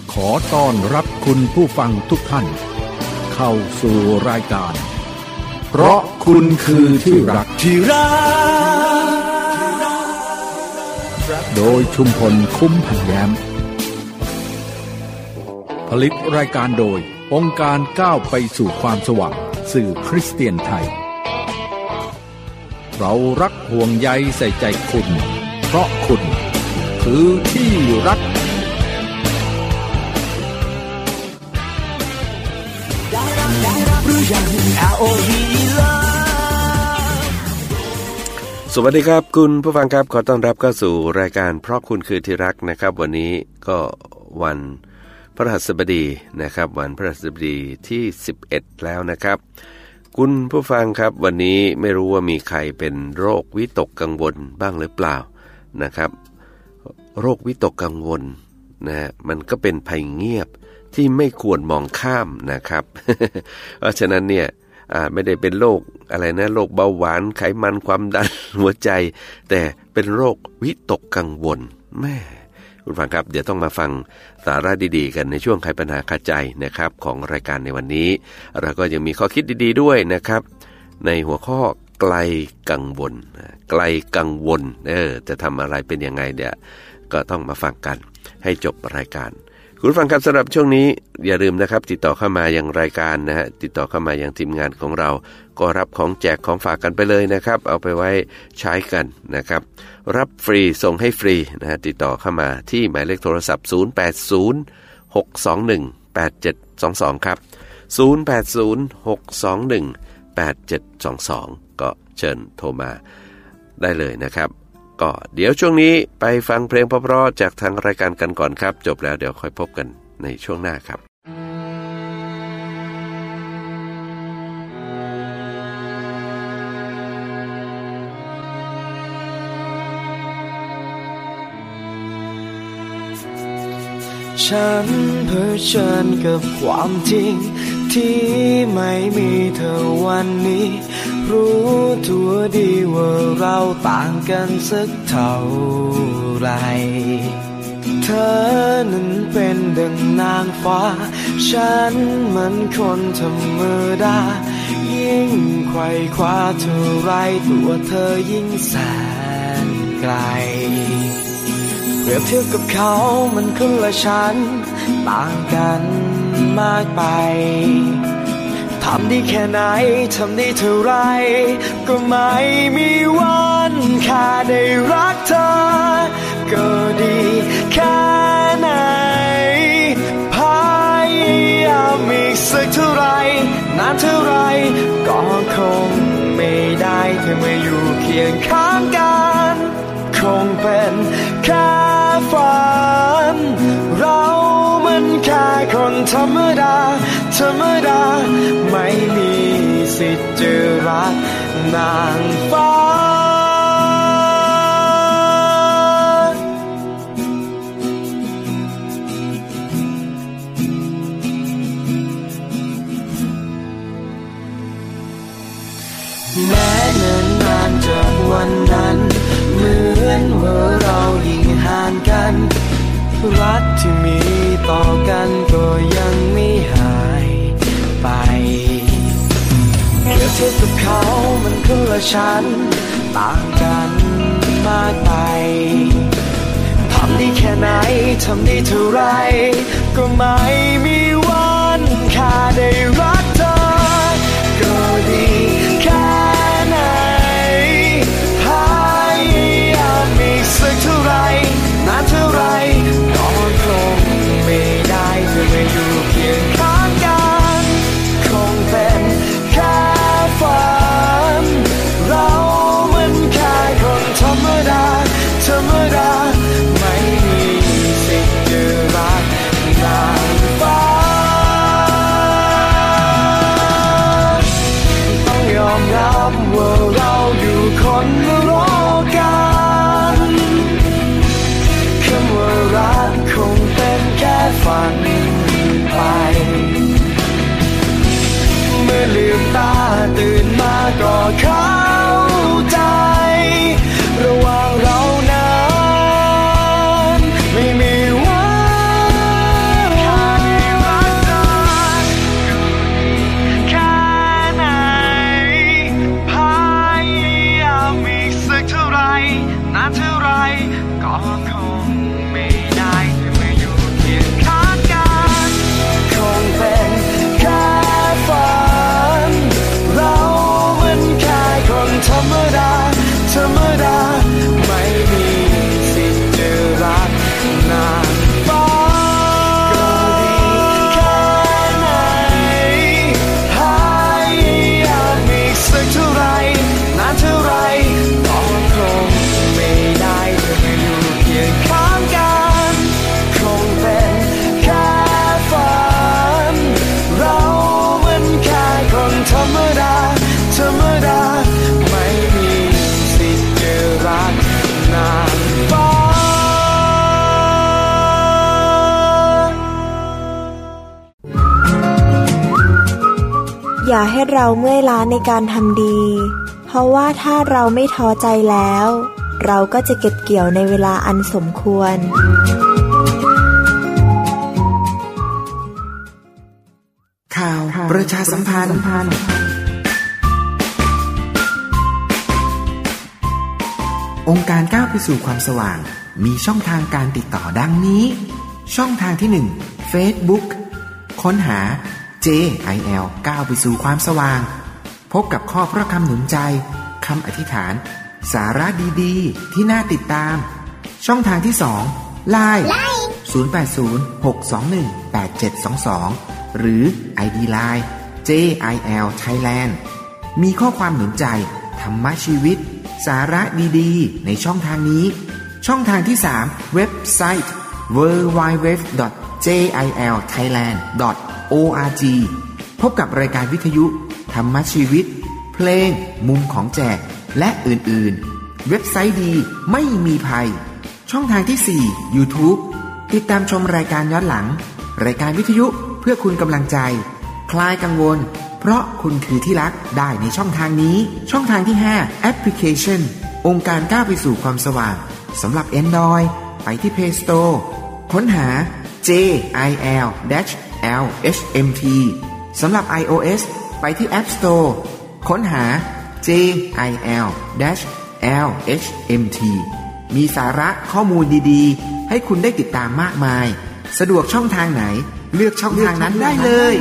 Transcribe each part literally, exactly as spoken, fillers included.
ขอต้อนรับคุณผู้ฟังทุกท่านเข้าสู่รายการเพราะคุณคือที่รักที่รักโดยชุมพลคุ้มพันแย้มผลิตรายการโดยองค์การก้าวไปสู่ความสว่างสื่อคริสเตียนไทยเรารักห่วงใยใส่ใจคุณเพราะคุณคือที่รักสวัสดีครับคุณผู้ฟังครับขอต้อนรับเข้าสู่รายการเพราะคุณคือที่รักนะครับวันนี้ก็วันพฤหัสบดีนะครับวันพฤหัสบดีที่สิบเอ็ดแล้วนะครับคุณผู้ฟังครับวันนี้ไม่รู้ว่ามีใครเป็นโรควิตกกังวลบ้างหรือเปล่านะครับโรควิตกกังวลนะมันก็เป็นภัยเงียบที่ไม่ควรมองข้ามนะครับ เพราะฉะนั้นเนี่ยไม่ได้เป็นโรคอะไรนะโรคเบาหวานไขมันความดันหัวใจแต่เป็นโรควิตกกังวลแม่คุณฟังครับเดี๋ยวต้องมาฟังสาระดีๆกันในช่วงไขปัญหาคาใจนะครับของรายการในวันนี้เราก็ยังมีข้อคิดดีๆด้วยนะครับในหัวข้อไกลกังวลไกลกังวลเออจะทำอะไรเป็นยังไงเดี๋ยวก็ต้องมาฟังกันให้จบรายการคุณฟังครับสำหรับช่วงนี้อย่าลืมนะครับติดต่อเข้ามายังรายการนะฮะติดต่อเข้ามายังทีมงานของเราก็รับของแจกของฝากกันไปเลยนะครับเอาไปไว้ใช้กันนะครับรับฟรีส่งให้ฟรีนะฮะติดต่อเข้ามาที่หมายเลขโทรศัพท์ศูนย์ แปด ศูนย์ หก สอง หนึ่ง แปด เจ็ด สอง สองครับศูนย์ แปด ศูนย์ หก สอง หนึ่ง แปด เจ็ด สอง สองก็เชิญโทรมาได้เลยนะครับก็เดี๋ยวช่วงนี้ไปฟังเพลงเพราะๆจากทางรายการกันก่อนครับจบแล้วเดี๋ยวค่อยพบกันในช่วงหน้าครับฉันเผชิญกับความจริงที่ไม่มีเธอวันนี้รู้ตัวดีว่าเราต่างกันสักเท่าไรเธอนั้นเป็นดังนางฟ้าฉันเหมือนคนธรรมดายิ่งไขว่คว้าเท่าไรตัวเธอยิ่งแสนไกลเปรียบเทียบกับเขามันคนละชั้นต่างกันมากไปทำดีแค่ไหนทำดีเท่าไรก็ไม่มีวันแค่ได้รักเธอก็ดีแค่ไหนพยายามอีกสักเท่าไรนานเท่าไรก็คงไม่ได้แค่มาอยู่เคียงข้างกันคงเป็นแค่ฝันเรามันแค่คนธรรมดาธรรมดาไม่มีสิทธิ์จะรักนางฟ้าแม้เนิ่นนานจากวันนั้นเหมือนว่าเรายิ่งห่างกันรักที่มีต่อกันก็ยังไม่หายไปเปรียบเทียบกับเขามันคนละชั้นต่างกันมากไปทำดีแค่ไหนทำดีเท่าไรก็ไม่มีวันแค่ได้รักเธอก็ดีแค่ไหนพยายามอีกสักเท่าไรนานเท่าไรก็คงไม่ได้เพื่อมาอยู่เคียงข้างกันคงเป็นแค่ฝันเรามันแค่คนธรรมดาธรรมดาไม่มีสิทธิ์จะรักนางฟ้าต้องยอมรับว่าเราอยู่คนละโลกกันคำว่ารักคงเป็นแค่ฝันไปเมื่อลืมตาตื่นมาก็เข้าใจระหว่างเรานั้นไม่มีวันแค่อย่าให้เราเมื่อยล้าในการทำดีเพราะว่าถ้าเราไม่ท้อใจแล้วเราก็จะเก็บเกี่ยวในเวลาอันสมควรข่าวประชาสัมพันธ์องค์การก้าวไปสู่ความสว่างมีช่องทางการติดต่อดังนี้ช่องทางที่หนึ่ง Facebook ค้นหา เจ ไอ แอล ก้าวไปสู่ความสว่างพบกับข้อพระคำหนุนใจคำอธิษฐานสาระดีๆที่น่าติดตามช่องทางที่สอง ไลน์ ศูนย์ แปด ศูนย์ หก สอง หนึ่ง แปด เจ็ด สอง สอง หรือ ไอ ดี ไลน์ เจ ไอ แอล Thailand มีข้อความหนุนใจธรรมะชีวิตสาระดีๆในช่องทางนี้ช่องทางที่สามเว็บไซต์ ดับเบิลยู ดับเบิลยู ดับเบิลยู ดอท เจ ไอ แอล ไทยแลนด์ ดอท โอ อาร์ จี พบกับรายการวิทยุธรรมะชีวิตเพลงมุมของแจกและอื่นๆเว็บไซต์ดีไม่มีภัยช่องทางที่สี่ YouTube ติดตามชมรายการย้อนหลังรายการวิทยุเพื่อคุณกำลังใจคลายกังวลเพราะคุณคือที่รักได้ในช่องทางนี้ช่องทางที่ห้าแอปพลิเคชันองค์การก้าวไปสู่ความสว่างสำหรับ Android ไปที่ Play Store ค้นหา เจ ไอ แอล แอล เอช เอ็ม ที สำหรับ iOS ไปที่ App Store ค้นหา เจ ไอ แอล แอล เอช เอ็ม ที มีสาระข้อมูลดีๆให้คุณได้ติดตามมากมายสะดวกช่องทางไหนเลือกช่องทางนั้นได้เลย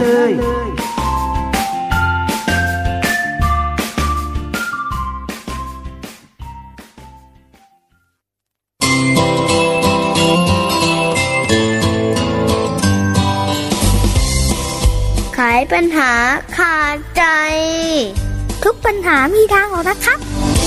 ไขปัญหาขาดใจทุกปัญหามีทางออกนะครับ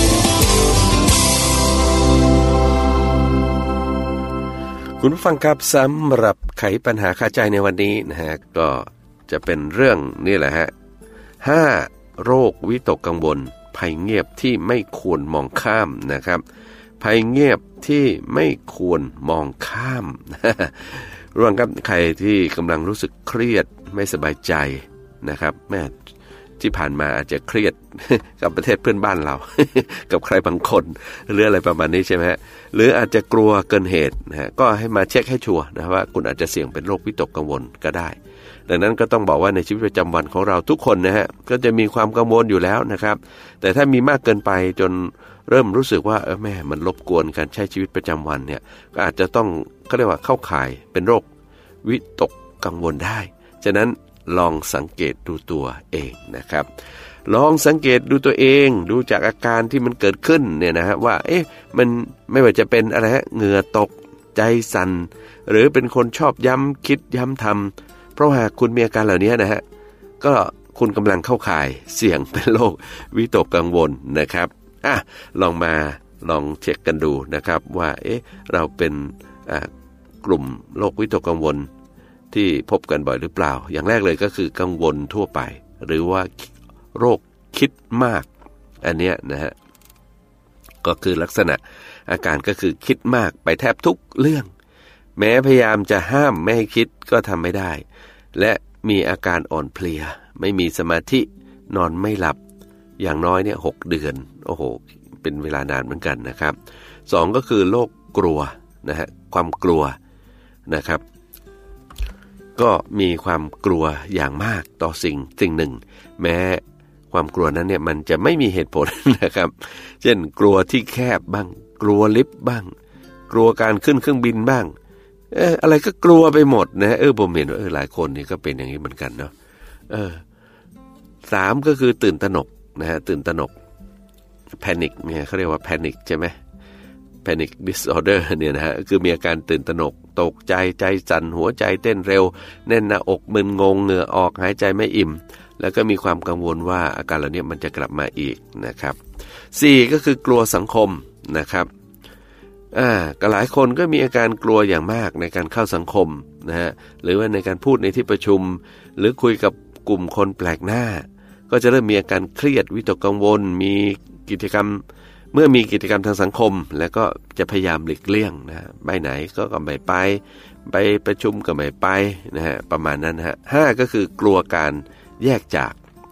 คุณผู้ฟังครับสำหรับไขปัญหาคาใจในวันนี้นะฮะก็จะเป็นเรื่องนี่แหละฮะห้าโรควิตกกังวลภัยเงียบที่ไม่ควรมองข้ามนะครับภัยเงียบที่ไม่ควรมองข้ามรวมกับใครที่กำลังรู้สึกเครียดไม่สบายใจนะครับแม่ที่ผ่านมาอาจจะเครียดกับประเทศเพื่อนบ้านเรา กับใครบางคนหรืออะไรประมาณนี้ใช่ไหมฮะหรืออาจจะกลัวเกินเหตุนะฮะก็ให้มาเช็คให้ชัวร์นะว่าคุณอาจจะเสี่ยงเป็นโรควิตกกังวลก็ได้ดังนั้นก็ต้องบอกว่าในชีวิตประจำวันของเราทุกคนนะฮะก็จะมีความกังวลอยู่แล้วนะครับแต่ถ้ามีมากเกินไปจนเริ่มรู้สึกว่าเออแม่มันรบกวนการใช้ชีวิตประจำวันเนี่ยก็อาจจะต้องเขาเรียกว่าเข้าข่ายเป็นโรควิตกกังวลได้ฉะนั้นลองสังเกตดูตัวเองนะครับลองสังเกตดูตัวเองดูจากอาการที่มันเกิดขึ้นเนี่ยนะฮะว่าเอ๊ะมันไม่ว่าจะเป็นอะไรฮะเหงื่อตกใจสั่นหรือเป็นคนชอบย้ำคิดย้ำทำเพราะหากคุณมีอาการเหล่านี้นะฮะก็คุณกำลังเข้าข่ายเสี่ยงเป็นโรควิตกกังวลนะครับอ่ะลองมาลองเช็คกันดูนะครับว่าเอ๊ะเราเป็นอ่ากลุ่มโรควิตกกังวลที่พบกันบ่อยหรือเปล่าอย่างแรกเลยก็คือกังวลทั่วไปหรือว่าโรคคิดมากอันเนี้ยนะฮะก็คือลักษณะอาการก็คือคิดมากไปแทบทุกเรื่องแม้พยายามจะห้ามไม่ให้คิดก็ทำไม่ได้และมีอาการอ่อนเพลียไม่มีสมาธินอนไม่หลับอย่างน้อยเนี่ยหกเดือนโอ้โหเป็นเวลานานเหมือนกันนะครับสองก็คือโรคกลัวนะฮะความกลัวนะครับก็มีความกลัวอย่างมากต่อสิ่งสิ่งหนึ่งแม้ความกลัวนั้นเนี่ยมันจะไม่มีเหตุผลนะครับเช่นกลัวที่แคบบ้างกลัวลิฟต์บ้างกลัวการขึ้นเครื่องบินบ้างเอออะไรก็กลัวไปหมดนะเออผมเห็นว่าเออหลายคนนี่ก็เป็นอย่างนี้เหมือนกันเนาะเออสามก็คือตื่นตระหนกนะฮะตื่นตระหนกแพนิคเนี่ยเขาเรียกว่าแพนิคใช่ไหมPanic Disorder เนี่ยนะฮะคือมีอาการตื่นตระหนกตกใจใจสั่นหัวใจเต้นเร็วแน่นหน้าอกมึนงงเหงื่อออกหายใจไม่อิ่มแล้วก็มีความกังวลว่าอาการเหล่านี้มันจะกลับมาอีกนะครับสี่ก็คือกลัวสังคมนะครับอ่าก็หลายคนก็มีอาการกลัวอย่างมากในการเข้าสังคมนะฮะหรือว่าในการพูดในที่ประชุมหรือคุยกับกลุ่มคนแปลกหน้าก็จะเริ่มมีอาการเครียดวิตกกังวลมีกิจกรรมเมื่อมีกิจกรรมทางสังคมแล้วก็จะพยายามหลีกเลี่ยงนะไปไหนก็ก็ไม่ไปไปประชุมก็ไม่ไปนะฮะประมาณนั้นนะฮะห้าก็คือกลัวการแยกจาก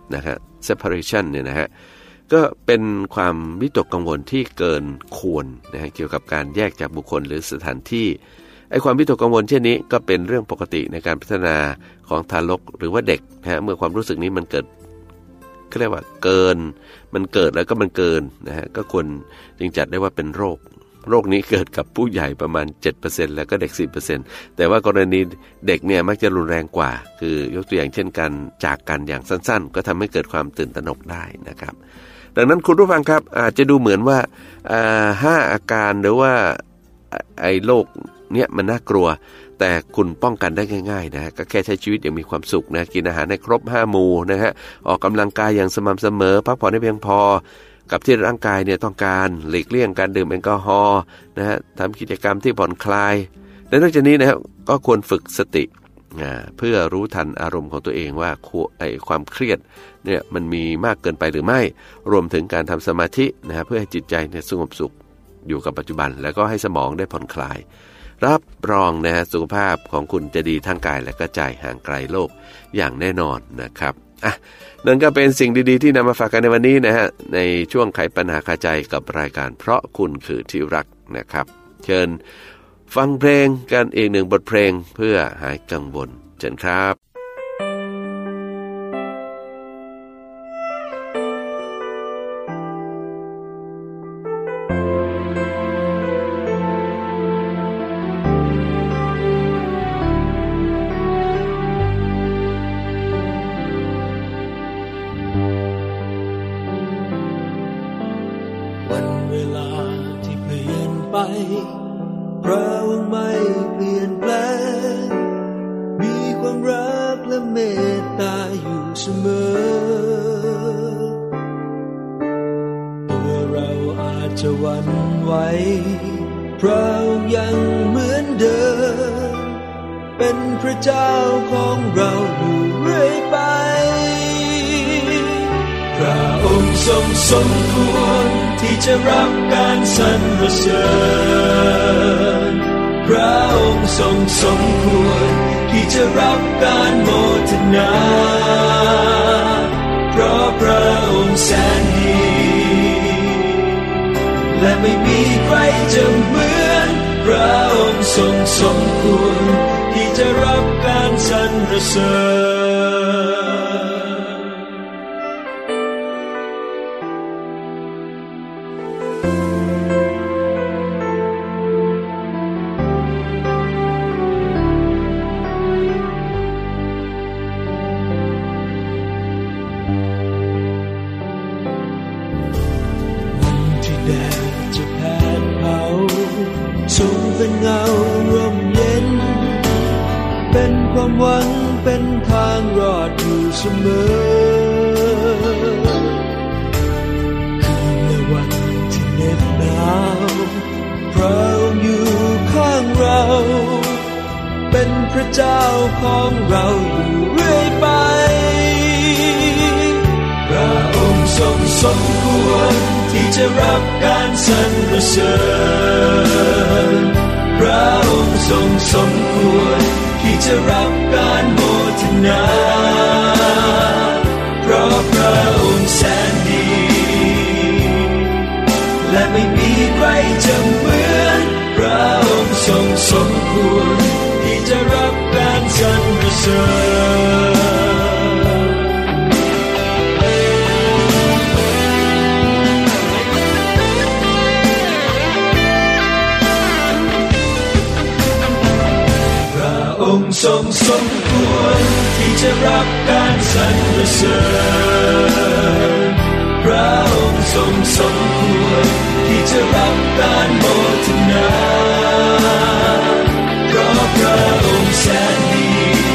นะฮะ separation เนี่ยนะฮะก็เป็นความวิตกกังวลที่เกินควรนะฮะเกี่ยวกับการแยกจากบุคคลหรือสถานที่ไอ้ความวิตกกังวลเช่นนี้ก็เป็นเรื่องปกติในการพัฒนาของทารกหรือว่าเด็กนะฮะเมื่อความรู้สึกนี้มันเกิดเขาเรียกว่าเกินมันเกิดแล้วก็มันเกินนะฮะก็ควรจึงจัดได้ว่าเป็นโรคโรคนี้เกิดกับผู้ใหญ่ประมาณ เจ็ดเปอร์เซ็นต์ แล้วก็เด็ก สิบเปอร์เซ็นต์ แต่ว่ากรณีเด็กเนี่ยมักจะรุนแรงกว่าคือยกตัวอย่างเช่นการจากกันอย่างสั้นๆก็ทำให้เกิดความตื่นตระหนกได้นะครับดังนั้นคุณผู้ฟังครับอาจจะดูเหมือนว่าห้าอาการหรือว่าไอ้โรคเนี่ยมันน่ากลัวแต่คุณป้องกันได้ง่ายๆนะก็แค่ใช้ชีวิตอย่างมีความสุขนะกินอาหารให้ครบห้าหมู่นะฮะออกกำลังกายอย่างสม่ำเสมอพักผ่อนให้เพียงพอกับที่ร่างกายเนี่ยต้องการหลีกเลี่ยงการดื่มแอลกอฮอล์นะฮะทำกิจกรรมที่ผ่อนคลายและนอกจากนี้นะครับก็ควรฝึกสติเพื่อรู้ทันอารมณ์ของตัวเองว่าไอ้ความเครียดเนี่ยมันมีมากเกินไปหรือไม่รวมถึงการทำสมาธินะฮะเพื่อให้จิตใจเนี่ยสงบสุขอยู่กับปัจจุบันแล้วก็ให้สมองได้ผ่อนคลายรับรองนะฮะสุขภาพของคุณจะดีทั้งกายและก็ใจห่างไกลโรคอย่างแน่นอนนะครับอ่ะนั่นก็เป็นสิ่งดีๆที่นำมาฝากกันในวันนี้นะฮะในช่วงไขปัญหาคาใจกับรายการเพราะคุณคือที่รักนะครับเชิญฟังเพลงกันอีกหนึ่งบทเพลงเพื่อหายกังวลเชิญครับเราไม่เปลี่ยนแปลงมีความรักและเมตตาอยู่เสมอตัวเราอาจจะหวั่นไหวเพราะยังเหมือนเดิมเป็นพระเจ้าของเราอยู่เรื่อยไปพระองค์ทรงสมควรที่จะรับการสรรเสริญพระองค์ทรงสมควรที่จะรับการโมทนาเพราะพระองค์แสนดีและไม่มีใครจะเหมือนพระองค์ทรงสมควรที่จะรับการสรรเสริญเป็นเงาร่มเย็นเป็นความหวังเป็นทางรอดอยู่เสมอคืนและวันที่เหน็บหนาวพระองค์อยู่ข้างเราเป็นพระเจ้าของเราอยู่เรื่อยไปพระองค์ทรงสมควรที่จะรับการสรรเสริญพระองค์ทรงสมควรที่จะรับการโมทนาเพราะพระองค์แสนดีและไม่มีใครจะเหมือนพระองค์ทรงสมควรที่จะรับการสรรเสริญองค์ทรงสมควรที่จะรับการสรรเสริญพระองค์ทรงสมควรที่จะรับการโมทนาเพราะพระองค์แสนดี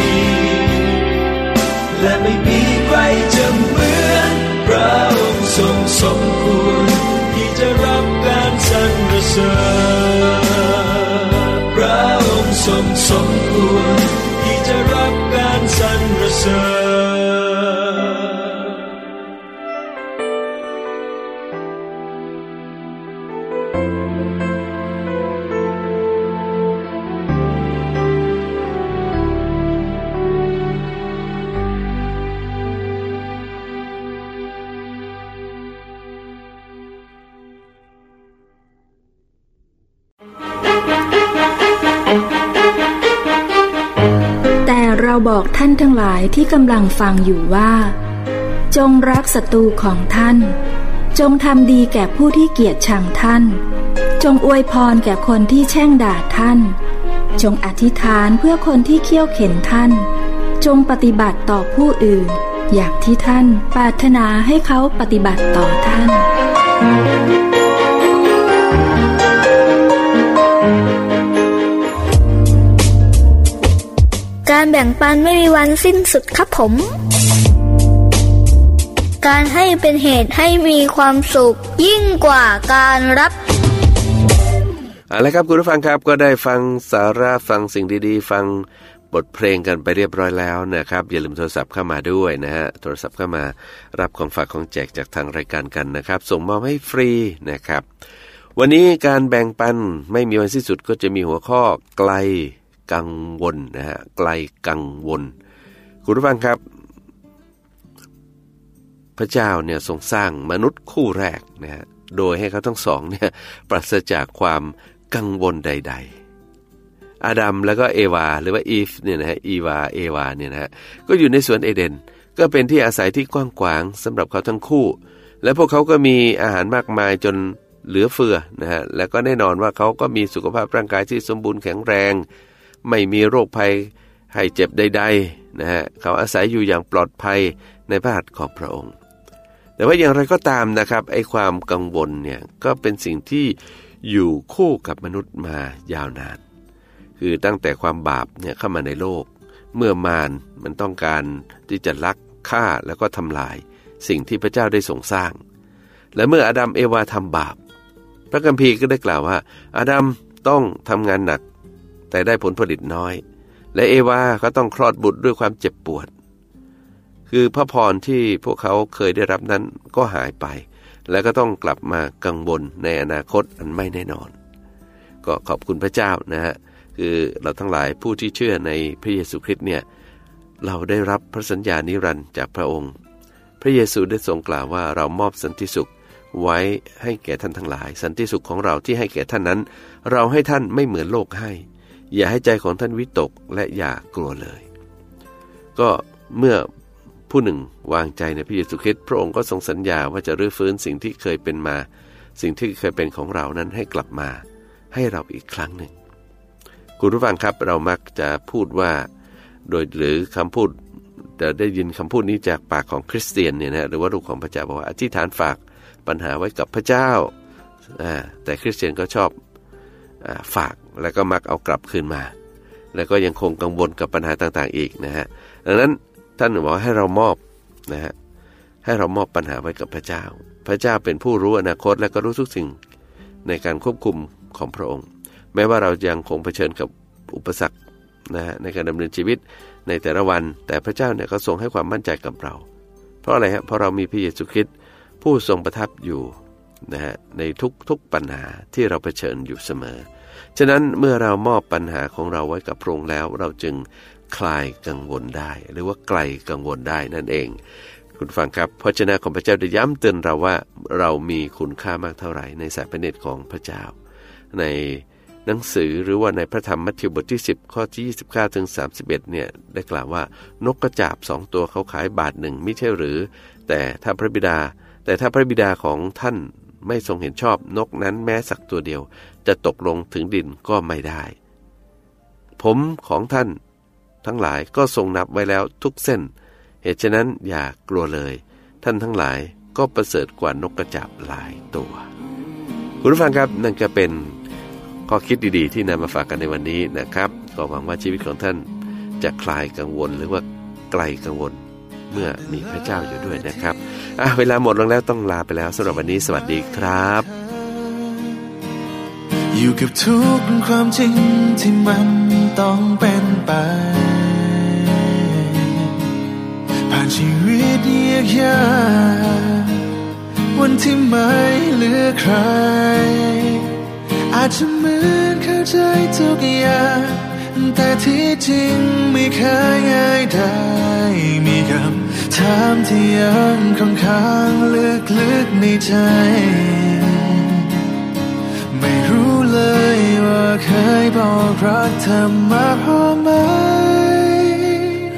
และไม่มีใครจะเหมือนพระองค์ทรงสมควรที่จะรับการสรรเสริญพระองค์ทรงสมควรที่จะรับการสรรเสริญเราบอกท่านทั้งหลายที่กำลังฟังอยู่ว่าจงรักศัตรูของท่านจงทำดีแก่ผู้ที่เกลียดชังท่านจงอวยพรแก่คนที่แช่งด่าท่านจงอธิษฐานเพื่อคนที่เคี่ยวเข็นท่านจงปฏิบัติต่อผู้อื่นอย่างที่ท่านปรารถนาให้เขาปฏิบัติต่อท่านการแบ่งปันไม่มีวันสิ้นสุดครับผมการให้เป็นเหตุให้มีความสุขยิ่งกว่าการรับเอาละครับคุณผู้ฟังครับก็ได้ฟังสาระฟังสิ่งดีๆฟังบทเพลงกันไปเรียบร้อยแล้วนะครับอย่าลืมโทรศัพท์เข้ามาด้วยนะฮะโทรศัพท์เข้ามารับของฝากของแจกจากทางรายการกันนะครับส่งมอบให้ฟรีนะครับวันนี้การแบ่งปันไม่มีวันสิ้นสุดก็จะมีหัวข้อไกลกังวลนะฮะไกลกังวลคุณผู้ฟังครับพระเจ้าเนี่ยทรงสร้างมนุษย์คู่แรกนะฮะโดยให้เขาทั้งสองเนี่ยปราศจากความกังวลใดๆอาดัมแล้วก็เอวาหรือว่าอีฟเนี่ยนะฮะอีวาเอวาเนี่ยนะฮะก็อยู่ในสวนเอเดนก็เป็นที่อาศัยที่กว้างขวางสำหรับเขาทั้งคู่และพวกเขาก็มีอาหารมากมายจนเหลือเฟือนะฮะแล้วก็แน่นอนว่าเขาก็มีสุขภาพร่างกายที่สมบูรณ์แข็งแรงไม่มีโรคภัยให้เจ็บใดๆนะฮะเขาอาศัยอยู่อย่างปลอดภัยในพระหัตถ์ของพระองค์แต่ว่าอย่างไรก็ตามนะครับไอ้ความกังวลเนี่ยก็เป็นสิ่งที่อยู่คู่กับมนุษย์มายาวนานคือตั้งแต่ความบาปเนี่ยเข้ามาในโลกเมื่อมารมันต้องการที่จะลักฆ่าแล้วก็ทำลายสิ่งที่พระเจ้าได้ทรงสร้างและเมื่ออาดัมเอวาทำบาปพระคัมภีร์ก็ได้กล่าวว่าอาดัมต้องทำงานหนักแต่ได้ผลผลิตน้อยและเอวาก็ต้องคลอดบุตรด้วยความเจ็บปวดคือพระพรที่พวกเขาเคยได้รับนั้นก็หายไปและก็ต้องกลับมากังวลในอนาคตอันไม่แน่นอนก็ขอบคุณพระเจ้านะฮะคือเราทั้งหลายผู้ที่เชื่อในพระเยซูคริสต์เนี่ยเราได้รับพระสัญญานิรันดร์จากพระองค์พระเยซูได้ทรงกล่าวว่าเรามอบสันติสุขไว้ให้แก่ท่านทั้งหลายสันติสุขของเราที่ให้แก่ท่านนั้นเราให้ท่านไม่เหมือนโลกให้อย่าให้ใจของท่านวิตกและอย่ากลัวเลยก็เมื่อผู้หนึ่งวางใจในพระเยซูคริสต์พระองค์ก็ทรงสัญญาว่าจะรื้อฟื้นสิ่งที่เคยเป็นมาสิ่งที่เคยเป็นของเรานั้นให้กลับมาให้เราอีกครั้งหนึ่งคุณผู้ฟังครับเรามักจะพูดว่าโดยหรือคำพูดจะได้ยินคำพูดนี้จากปากของคริสเตียนเนี่ยนะหรือว่าลูกของพระเจ้าบอกว่าอธิษฐานฝากปัญหาไว้กับพระเจ้าแต่คริสเตียนก็ชอบฝากแล้วก็มักเอากลับคืนมาแล้วก็ยังคงกังวลกับปัญหาต่างๆอีกนะฮะดังนั้นท่านบอกให้เรามอบนะฮะให้เรามอบปัญหาไว้กับพระเจ้าพระเจ้าเป็นผู้รู้อนาคตและก็รู้ทุกสิ่งในการควบคุมของพระองค์แม้ว่าเรายังคงเผชิญกับอุปสรรคนะฮะในการดำเนินชีวิตในแต่ละวันแต่พระเจ้าเนี่ยก็ทรงให้ความมั่นใจกับเราเพราะอะไรฮะเพราะเรามีพระเยซูคริสต์ผู้ทรงประทับอยู่นะฮะในทุกๆปัญหาที่เราเผชิญอยู่เสมอฉะนั้นเมื่อเรามอบปัญหาของเราไว้กับพระองค์แล้วเราจึงคลายกังวลได้หรือว่าไกลกังวลได้นั่นเองคุณฟังครับพระเจ้าของพระเจ้าได้ย้ำเตือนเราว่าเรามีคุณค่ามากเท่าไหร่ในสายพระเนตรของพระเจ้าในหนังสือหรือว่าในพระธรรมมัทธิวบทที่สิบข้อที่ยี่สิบเก้าถึงสามสิบเอ็ดเนี่ยได้กล่าวว่านกกระจาบสองตัวเขาขายบาทหนึ่งไม่ใช่หรือแต่ถ้าพระบิดาแต่ถ้าพระบิดาของท่านไม่ทรงเห็นชอบนกนั้นแม้สักตัวเดียวจะตกลงถึงดินก็ไม่ได้ผมของท่านทั้งหลายก็ทรงนับไว้แล้วทุกเส้นเหตุฉะนั้นอย่ากลัวเลยท่านทั้งหลายก็ประเสริฐกว่านกกระจาบหลายตัวคุณผู้ฟังครับนั่นก็เป็นข้อคิดดีๆที่นำมาฝากกันในวันนี้นะครับก็หวังว่าชีวิตของท่านจะคลายกังวลหรือว่าไกลกังวลเมื่อมีพระเจ้าอยู่ด้วยนะครับอ่ะเวลาหมดลงแล้วต้องลาไปแล้วสำหรับวันนี้สวัสดีครับอยู่กับทุกความจริงที่มันต้องเป็นไปผ่านชีวิตยากยากวันที่ไม่เหลือใครอาจจะเหมือนเข้าใจทุกอย่างแต่ที่จริงไม่เคยง่ายได้มีคำถามที่ยังคงค้างลึกๆในใจไม่รู้เลยว่าเคยบอกรักเธอมาพอไหม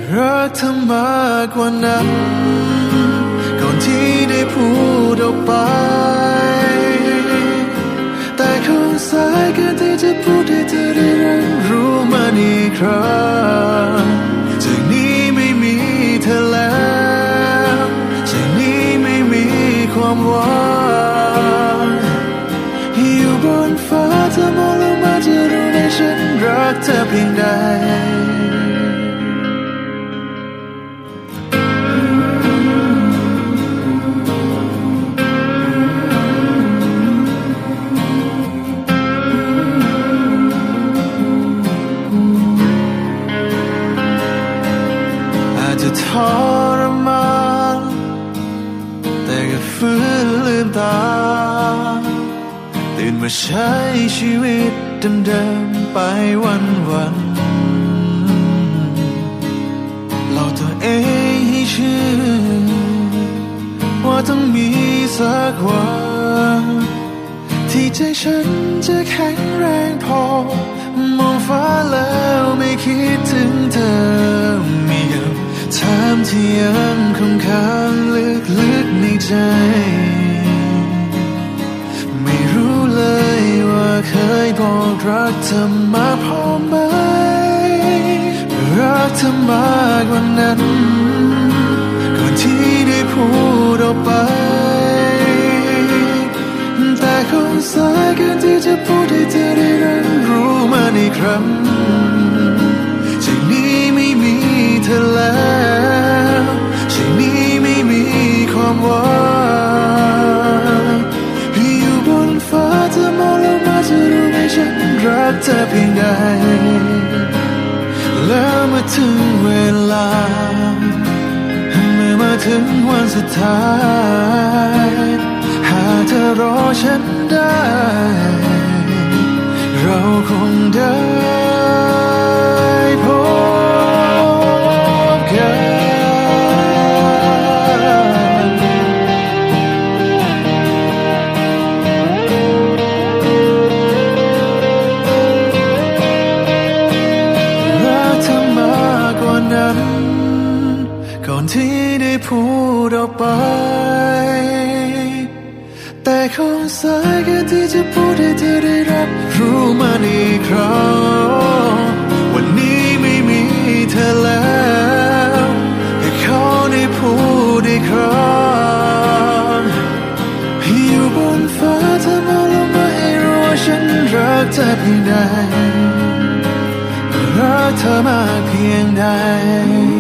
เธอมากกว่านั้นก่อนที่ได้พูดออกไปแต่คงสายเกินที่จะพูดให้เธอได้รับรู้มันอีกครั้งจากนี้ไม่มีเธอแล้วจากนี้ไม่มีความหวังอยู่บนฟ้าเธอมองลงมาจะรู้ได้ฉันรักเธอเพียงใดทรมานแต่ก็ฟื้นลืมตาตื่นมาใช้ชีวิตเดิมๆไปวันๆเราตัวเองให้เชื่อว่าต้องมีสักวันที่ใจฉันจะแข็งแรงพอมองฟ้าแล้วไม่คิดถึงเธอมีถามที่ยังคงค้างลึกๆในใจไม่รู้เลยว่าเคยบอกรักเธอมาพอไหมรักเธอมากกว่านั้นก่อนที่ได้พูดออกไปแต่คงสายเกินที่จะพูดให้เธอได้รับรู้มันอีกครั้งจากนี้ไม่มีเธอแล้วจากนี้ไม่มีความหวังอยู่บนฟ้าเธอมองลงมาจะรู้ไหมฉันรักเธอเพียงใดแล้วเมื่อถึงเวลาเมื่อมาถึงวันสุดท้ายหากเธอรอฉันได้เราคงได้พบก่อนที่ได้พูดออกไปแต่คงสายเกินที่จะพูดให้เธอได้รับรู้มันอีกครั้งวันนี้ไม่มีเธอแล้วแค่ขอได้พูดอีกครั้งอยู่บนฟ้าเธอมองลงมาให้รู้ว่าฉันรักเธอเพียงใดรักเธอมากเพียงใด